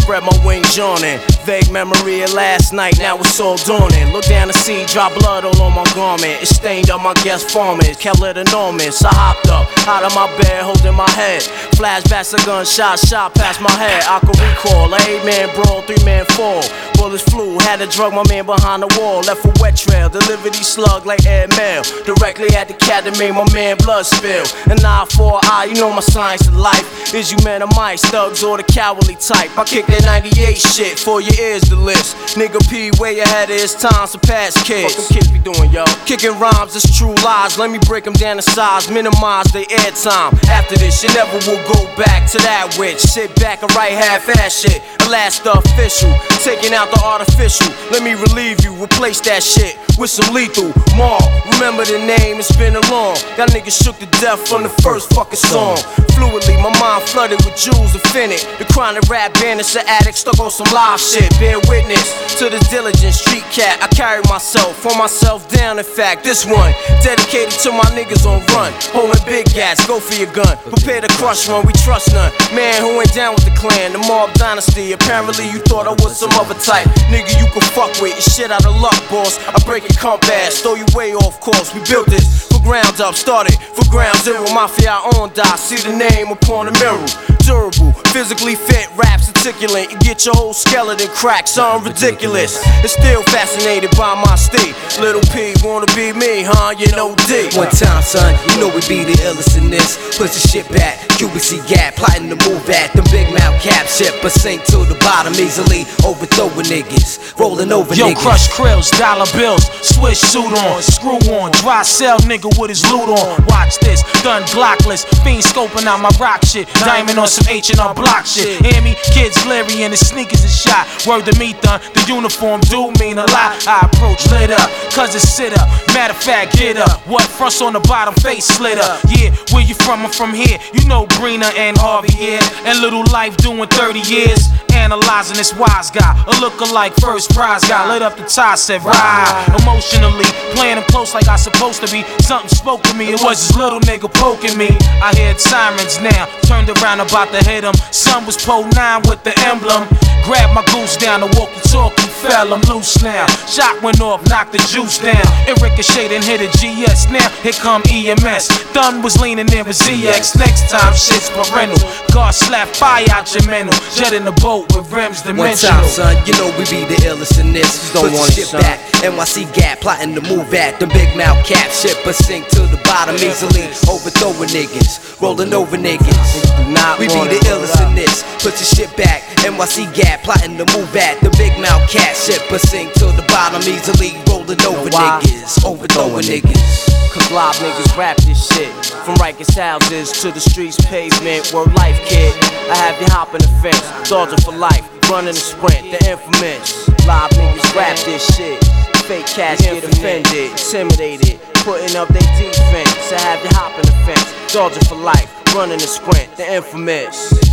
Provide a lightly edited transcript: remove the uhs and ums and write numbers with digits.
spread my wings yawning. Vague memory of last night, now it's all dawning. Look down to see, drop blood all on my garment. It stained up my guest farmers, kept it enormous. I hopped up, out of my bed, holding my head. Flashbacks of gunshots shot past my head. I could recall, a 8-man brawl, 3-man fall. Bullets flew, had to drug my man behind the wall. Left a wet trail, delivered these slug like airmail. Directly at the cat that made my man blood spill. An eye for an eye, you know my science of life. Is you men or mice, thugs or the cowardly type. I kick that 98 shit, for your ears the list. Nigga P way ahead of his time, surpass kids. What them kids be doing, yo? Kicking rhymes, it's true lies. Let me break them down to size, minimize their airtime. After this, you never will go back to that witch. Sit back and write half-ass shit. The last official, taking out the artificial. Let me relieve you, replace that shit with some lethal. Mar, remember the name, it's been a long. Got niggas shook to death from the first fucking song. Fluidly, my mind flooded with jewels infinite. The chronic rap bandits, the addict stuck on some live shit. Bear witness to the diligent street cat. I carry myself, for myself down. In fact, this one dedicated to my niggas on run, holding big gats. Go for your gun, prepare to crush one. We trust none. Man who ain't down with the clan, the mob dynasty. Apparently you thought I was some other type nigga you can fuck with. Your shit out of luck, boss. I break your compass, throw you way off course. We built this for ground up, started for ground zero. Mafia on die, see the name upon the mirror. Durable, physically fit, raps articulate. You get your whole skeleton cracked, something ridiculous. It's still fascinated by my state. Little P wanna be me, huh? You know D. One time, son, you know we be the illest in this. Push the shit back, QBC gap, plotting to move at them big mouth cap shit, but sink to the bottom easily, overthrowing niggas, rolling over yo, niggas. Crush krills, dollar bills, switch suit on, screw on, dry cell nigga with his loot on. Watch this, gun glockless, fiend scoping out my rock shit, diamond on some H&R block shit. Hear me? Kids leery and the sneakers is shot. Word to me, thun, the uniform do mean a lot. I approach lit up, cause it's sit up. Matter of fact, get up. What? Fronts on the bottom, face slit up. Yeah, where you from? I'm from here. You know Brina and Harvey here. And Little Life doing 30 years. Analyzing this wise guy, a lookalike first prize guy. Lit up the tie, said ride. Emotionally, playing him close like I supposed to be. Something spoke to me, it was this little nigga poking me. I heard sirens now, turned around about to hit him. Son was Pole 9 with the emblem. Grabbed my goose down, the walkie-talkie fell, I'm loose now. Shot went off, knocked the juice down. It ricocheted and hit a GS. Now here come EMS. Thun was leaning in with ZX. Next time shit's parental. God slap fire out your mental. Jet in the boat with rims dimensional. One time, son, you know we be the illest in this. Put the shit back, NYC gap, plotting to move at them big mouth cap shit, but sink to the bottom easily, overthrowing niggas, rolling over niggas. We be the illest in this. Put your shit back, NYC gap, plotting to move at the big mouth cat shit, but sink to the bottom easily, rolling over niggas, overthrowing niggas. Cause live niggas rap this shit. From Rikers houses to the streets pavement. Word life, kid. I have you hopping the fence. Dodging for life, running the sprint, the infamous. Live niggas rap this shit. Fake cats get offended, intimidated, putting up their defense. I have you hopping the fence. Dodging for life, running the sprint, the infamous.